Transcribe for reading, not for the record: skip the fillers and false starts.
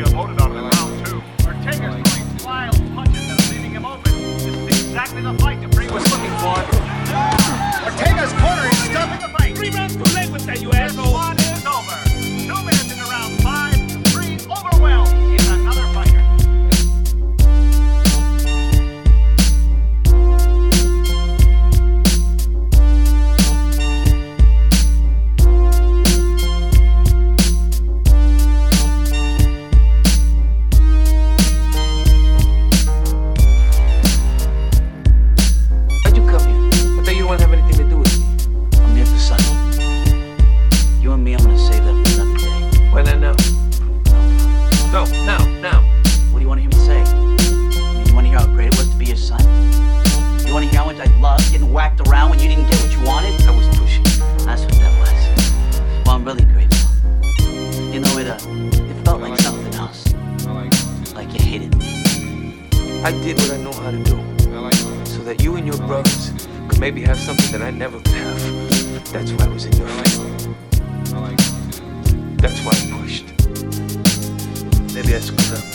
got loaded on him in round two. Ortega's throwing wild punches and leaving him open. This is exactly the fight Dupree was looking for. Ortega's corner is stopping the fight. 3 rounds too late with that, you asshole. This one is over. 2 minutes into round 5. Dupree overwhelmed is another fighter. I did what I know how to do, so that you and your brothers could maybe have something that I never could have. That's why I was in your family. That's why I pushed. Maybe I screwed up.